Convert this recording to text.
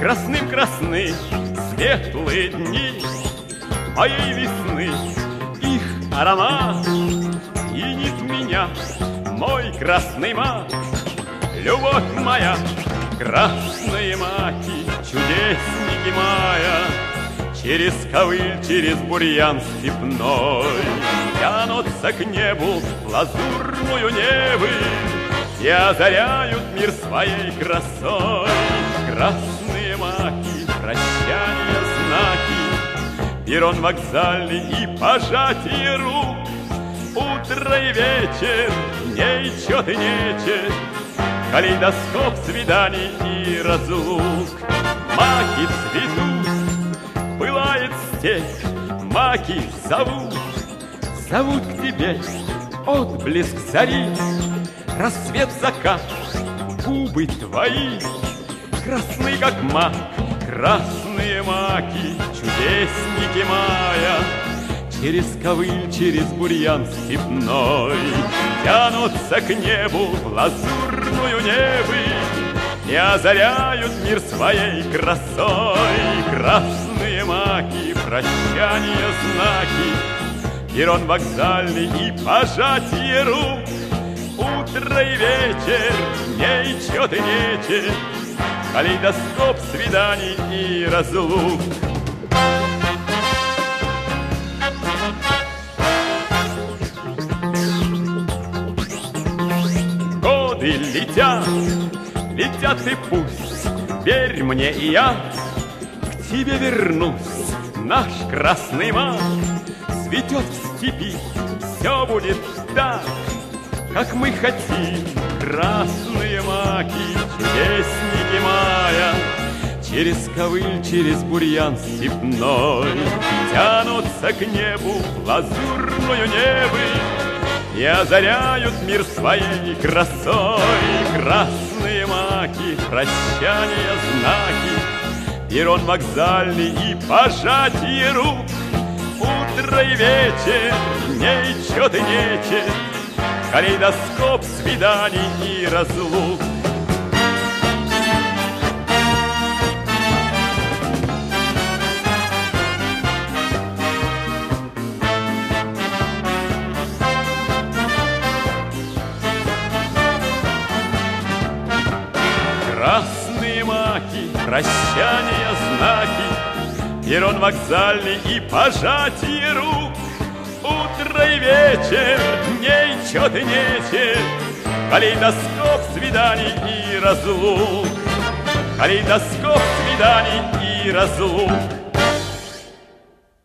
Красны светлые дни моей весны, их аромат пьянит меня, мой красный мак. Любовь моя, красные маки, чудесники мая, через ковыль, через бурьян степной тянутся к небу лазурную невы и озаряют мир своей красой. Красные маки, прощания, знаки, перрон вокзальный и пожатие рук. Утро и вечер, нечет и нечет, калейдоскоп свиданий и разлук. Маки цветут, пылает степь, маки зовут, зовут к тебе отблеск зари, рассвет, закат, губы твои красны, как мак. Красные маки, чудесники мая, через ковыль, через бурьян степной тянутся к небу в лазурную невы и озаряют мир своей красой. Красные маки, прощания, знаки, перрон вокзальный и пожатие рук. Утро и вечер, нечет и нечет, калейдоскоп свиданий и разлук. Годы летят, летят и пусть, верь мне, и я к тебе вернусь. Наш красный мак цветет в степи, все будет так, как мы хотим. Красные маки, чудесники мая, через ковыль, через бурьян степной тянутся к небу в лазурную невы и озаряют мир своей красой. Красные маки, прощания, знаки, перрон вокзальный и пожатие рук. Утро и вечер, нечет и нечет, калейдоскоп свиданий и разлук. Красные маки, прощания, знаки, перрон вокзальный и пожатие рук. Утро и вечер, нечет и нечет, калейдоскоп свиданий и разлук. Калейдоскоп свиданий и разлук.